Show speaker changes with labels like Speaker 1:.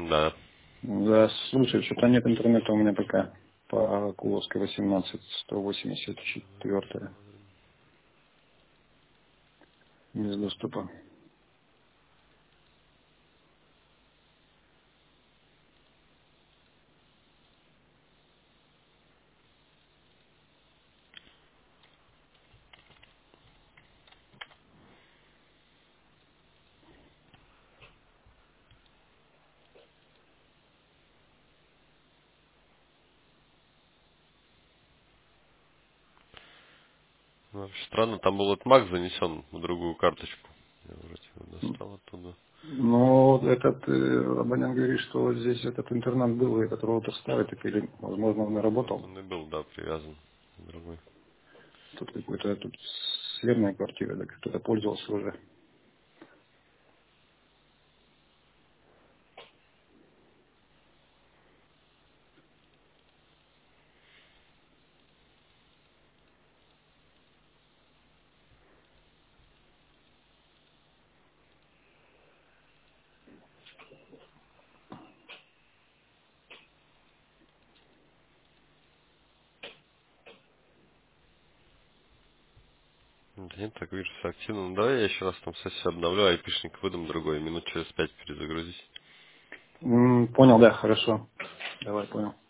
Speaker 1: Да.
Speaker 2: Да, слушай, что-то нет интернета у меня пока по Куловской 18, 184 без доступа.
Speaker 1: Ну, вообще странно, там был этот Mac занесен в другую карточку. Я вроде его достал оттуда.
Speaker 2: Но этот абонент говорит, что вот здесь этот интернет был, и этот роутер ставит, или, возможно, он и
Speaker 1: Вот
Speaker 2: работал.
Speaker 1: он и был, да, привязан к другой.
Speaker 2: Тут какой-то тут съемная квартира, да, кто-то пользовался уже.
Speaker 1: Да нет, так вижу, все активно. Ну, давай я еще раз там сессию обновлю, айпишник выдам другой, минут через 5 перезагрузить.
Speaker 2: Понял, да, хорошо. Давай, понял.